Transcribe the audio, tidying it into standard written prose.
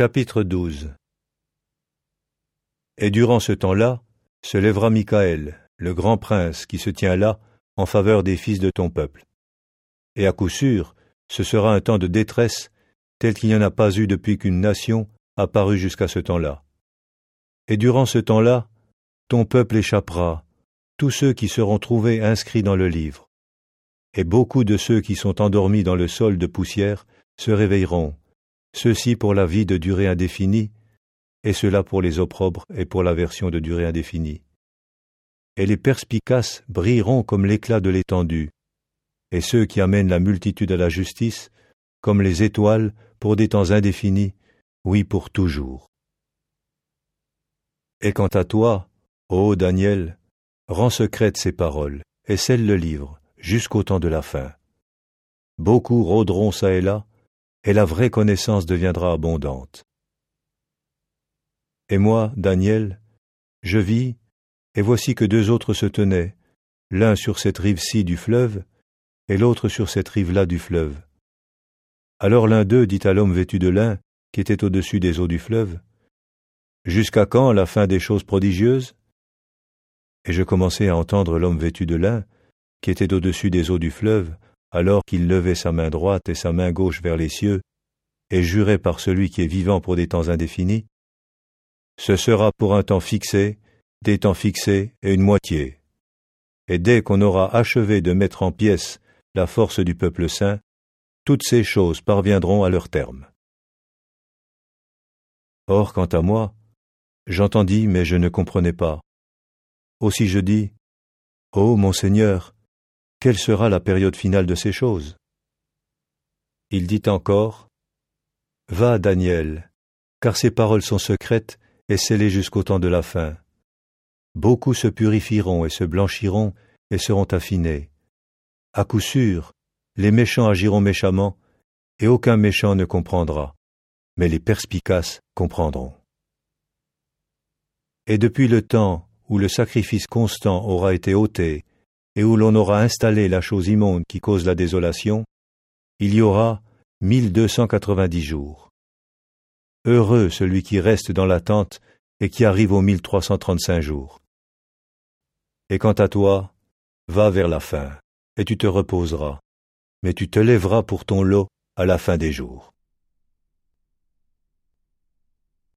Chapitre 12. Et durant ce temps-là, se lèvera Michaël, le grand prince qui se tient là en faveur des fils de ton peuple. Et à coup sûr, ce sera un temps de détresse tel qu'il n'y en a pas eu depuis qu'une nation apparut jusqu'à ce temps-là. Et durant ce temps-là, ton peuple échappera, tous ceux qui seront trouvés inscrits dans le livre. Et beaucoup de ceux qui sont endormis dans le sol de poussière se réveilleront, ceux-ci pour la vie de durée indéfinie, et ceux-là pour les opprobres et pour l'aversion de durée indéfinie. Et les perspicaces brilleront comme l'éclat de l'étendue, et ceux qui amènent la multitude à la justice, comme les étoiles pour des temps indéfinis, oui pour toujours. Et quant à toi, ô Daniel, rends secrètes ces paroles, et scelle le livre, jusqu'au temps de la fin. Beaucoup rôderont çà et là, et la vraie connaissance deviendra abondante. Et moi, Daniel, je vis, et voici que deux autres se tenaient, l'un sur cette rive-ci du fleuve, et l'autre sur cette rive-là du fleuve. Alors l'un d'eux dit à l'homme vêtu de lin, qui était au-dessus des eaux du fleuve, « Jusqu'à quand la fin des choses prodigieuses ?» Et je commençai à entendre l'homme vêtu de lin, qui était au-dessus des eaux du fleuve, alors qu'il levait sa main droite et sa main gauche vers les cieux, et jurait par celui qui est vivant pour des temps indéfinis, « Ce sera pour un temps fixé, des temps fixés et une moitié. Et dès qu'on aura achevé de mettre en pièces la force du peuple saint, toutes ces choses parviendront à leur terme. » Or, quant à moi, j'entendis, mais je ne comprenais pas. Aussi je dis, « Ô mon Seigneur, quelle sera la période finale de ces choses ?» Il dit encore, « Va, Daniel, car ces paroles sont secrètes et scellées jusqu'au temps de la fin. Beaucoup se purifieront et se blanchiront et seront affinés. À coup sûr, les méchants agiront méchamment, et aucun méchant ne comprendra, mais les perspicaces comprendront. Et depuis le temps où le sacrifice constant aura été ôté, et où l'on aura installé la chose immonde qui cause la désolation, il y aura 1290 jours. Heureux celui qui reste dans l'attente et qui arrive aux 1335 jours. Et quant à toi, va vers la fin, et tu te reposeras, mais tu te lèveras pour ton lot à la fin des jours.